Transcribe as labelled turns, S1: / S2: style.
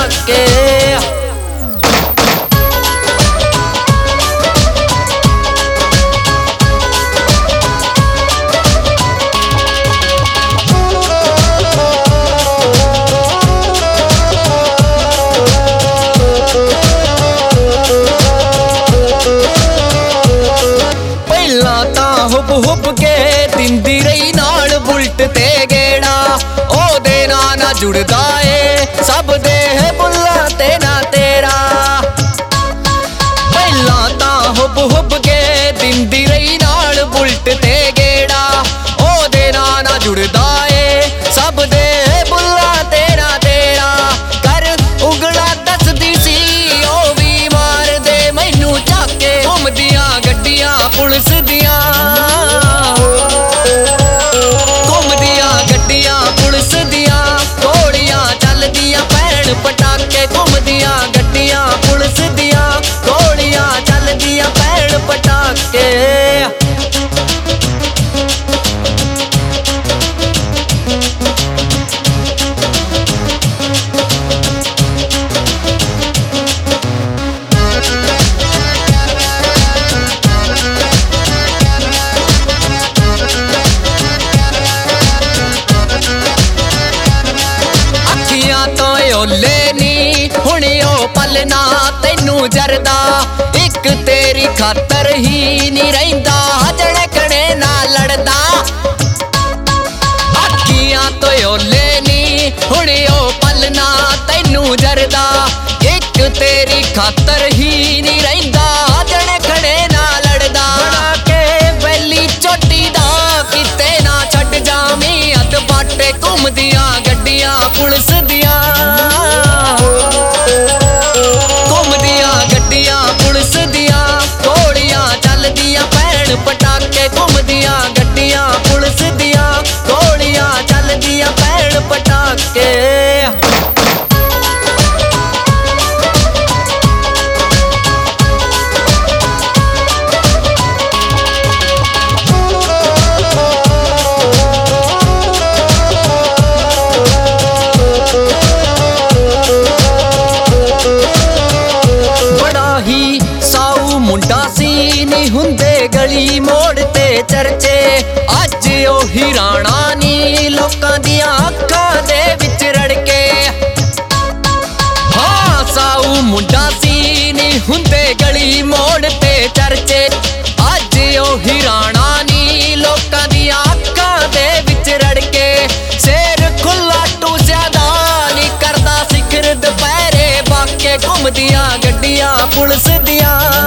S1: ਕੇ। ਹੁਬ ਹੁਬ ਕੇ ਦਿੰਦੀ ਰਹੀ ਨਾਲ ਬੁਲਟ ਤੇ ਗੇੜਾ, ਉਹਦੇ ਨਾਲ ਜੁੜਦਾ ਏ ਸਭ ਦੇ ਬੁੱਲਾਂ ਤੇ ਨਾ ਤੇਰਾ। ਪਹਿਲਾਂ ਤਾਂ ਹੁਬ ਹੁਬ ਕੇ ਦਿੰਦੀ ਰਹੀ ਨਾਲ ਬੁਲਟ ਤੇ ਗੇੜਾ, ਉਹਦੇ ਨਾਲ ਜੁੜਦਾ ਏ ਸਭ ਦੇ ਬੁੱਲਾਂ ਤੇ ਨਾ ਤੇਰਾ। ਕਰ ਉਂਗਲਾਂ ਦੱਸਦੀ ਸੀ ਉਹ ਵੀ ਮਾਰਦੇ ਮੈਨੂੰ ਝਾਕੇ, ਘੁੰਮਦੀਆਂ ਗੱਡੀਆਂ ਪੁਲਿਸ ਦੀਆਂ, ਪਟਾਕੇ ਘੁੰਮਦੀਆਂ ਗੱਡੀਆਂ ਪੁਲਿਸ ਦੀਆਂ, ਗੋਲੀਆਂ ਚੱਲਦੀਆਂ ਪੈਣ ਪਟਾਕੇ। ਅੱਖੀਆਂ ਤੋਂ ਓਲੇ ਨੀ ਹੁਣ ਉਹ ਪਲ ਨਾ ਤੈਨੂੰ ਜਰਦਾ, ਇੱਕ ਤੇਰੀ ਖਾਤਰ ਹੀ ਨੀ ਰਹਿੰਦਾ ਜੜਕਣੇ ਨਾਲ ਲੜਦਾ। ਅੱਖੀਆਂ ਤੋਂ ਓਲੇ ਨੀ ਹੁਣ ਉਹ ਪਲ ਨਾ ਤੈਨੂੰ ਜਰਦਾ, ਇੱਕ ਤੇਰੀ ਖਾਤਰ ਹੀ ਨੀ ਰਹਿੰਦਾ ਜੜਕਣੇ ਨਾਲ ਲੜਦਾ। ਬਣਾ ਕੇ ਬੈਲੀ ਚੋਟੀ ਦਾ ਕਿਤੇ ਨਾ ਛੱਡ ਜਾਵੀਂ, ਅੱਧ ਬਾਟੇ ਘੁੰਮਦੀਆਂ ਗੱਡੀਆਂ ਪੁਲਿਸ ਦੀਆਂ, ਘੁੰਮਦੀਆਂ ਗੱਡੀਆਂ ਪੁਲਿਸ ਦੀਆਂ, ਗੋਲੀਆਂ ਚੱਲਦੀਆਂ ਪੈਣ ਪਟਾਕੇ। ਘੁੰਮਦੀਆਂ ਗੱਡੀਆਂ ਪੁਲਿਸ ਦੀਆਂ, ਗੋਲੀਆਂ ਚੱਲਦੀਆਂ ਪੈਣ ਪਟਾਕੇ। ਮੁੰਡਾ ਸੀ ਨੀ ਹੁੰਦੇ ਗਲੀ ਮੋੜ ਤੇ ਚਰਚੇ, ਅੱਜ ਉਹੀ ਰਾਣਾ ਨੀ ਲੋਕਾਂ ਦੀਆਂ ਅੱਖਾਂ ਦੇ ਵਿੱਚ ਰੜਕੇ। ਹਾਂ ਸਾਊ ਮੁੰਡਾ ਸੀ ਨੀ ਹੁੰਦੇ ਗਲੀ ਮੋੜ ਤੇ ਚਰਚੇ, ਅੱਜ ਉਹੀ ਰਾਣਾ ਨੀ ਲੋਕਾਂ ਦੀਆਂ ਅੱਖਾਂ ਦੇ ਵਿੱਚ ਰੜਕੇ। ਸ਼ੇਰ ਖੁੱਲਾ ਟੂਸਿਆਂ ਦਾ ਨੀ ਕਰਦਾ ਸਿਖਰ ਦੁਪਹਿਰੇ ਬਾਕੇ, ਘੁੰਮਦੀਆਂ ਗੱਡੀਆਂ ਪੁਲਿਸ ਦੀਆਂ,